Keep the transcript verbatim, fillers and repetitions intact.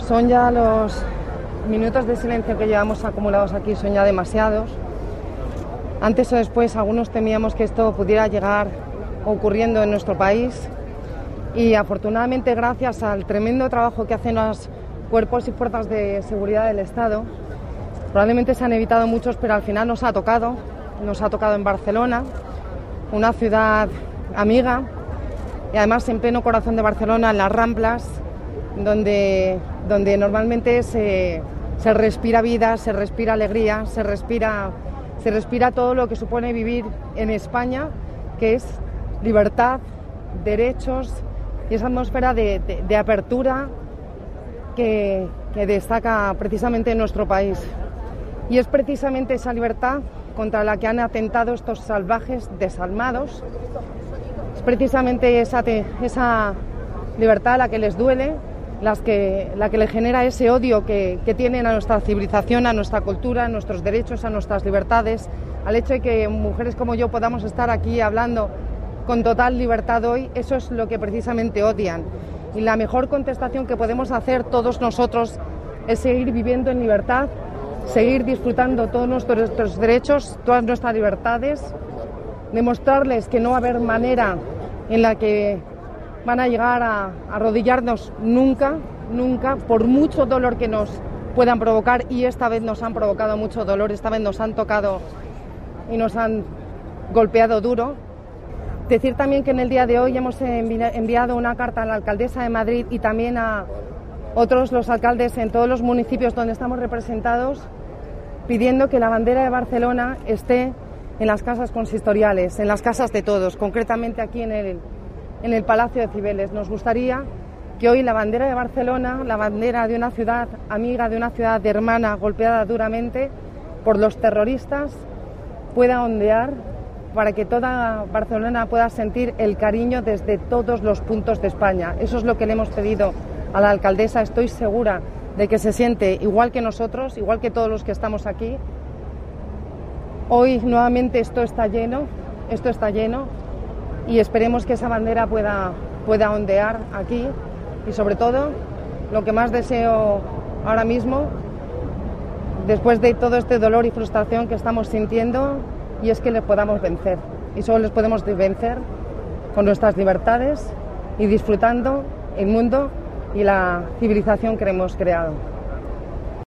Son ya los minutos de silencio que llevamos acumulados aquí, son ya demasiados. Antes o después algunos temíamos que esto pudiera llegar ocurriendo en nuestro país y afortunadamente gracias al tremendo trabajo que hacen los cuerpos y fuerzas de seguridad del Estado, probablemente se han evitado muchos, pero al final nos ha tocado, nos ha tocado en Barcelona, una ciudad amiga y además en pleno corazón de Barcelona, en las Ramblas, donde, donde normalmente se, se respira vida, se respira alegría, se respira, se respira todo lo que supone vivir en España, que es libertad, derechos y esa atmósfera de, de, de apertura que, que destaca precisamente en nuestro país. Y es precisamente esa libertad contra la que han atentado estos salvajes desalmados, es precisamente esa, esa libertad la que les duele, las que, la que le genera ese odio que, que tienen a nuestra civilización, a nuestra cultura, a nuestros derechos, a nuestras libertades, al hecho de que mujeres como yo podamos estar aquí hablando con total libertad hoy. Eso es lo que precisamente odian. Y la mejor contestación que podemos hacer todos nosotros es seguir viviendo en libertad, seguir disfrutando todos nuestros derechos, todas nuestras libertades, demostrarles que no va a haber manera en la que van a llegar a, a arrodillarnos nunca, nunca, por mucho dolor que nos puedan provocar, y esta vez nos han provocado mucho dolor, esta vez nos han tocado y nos han golpeado duro. Decir también que en el día de hoy hemos envi- enviado una carta a la alcaldesa de Madrid y también a otros los alcaldes en todos los municipios donde estamos representados, pidiendo que la bandera de Barcelona esté en las casas consistoriales, en las casas de todos, concretamente aquí en el, en el Palacio de Cibeles. Nos gustaría que hoy la bandera de Barcelona, la bandera de una ciudad amiga, de una ciudad hermana golpeada duramente por los terroristas, pueda ondear para que toda Barcelona pueda sentir el cariño desde todos los puntos de España. Eso es lo que le hemos pedido a la alcaldesa. Estoy segura de que se siente igual que nosotros, igual que todos los que estamos aquí. Hoy nuevamente esto está lleno, esto está lleno y esperemos que esa bandera pueda, pueda ondear aquí y sobre todo lo que más deseo ahora mismo, después de todo este dolor y frustración que estamos sintiendo, y es que les podamos vencer. Y solo les podemos vencer con nuestras libertades y disfrutando el mundo y la civilización que hemos creado.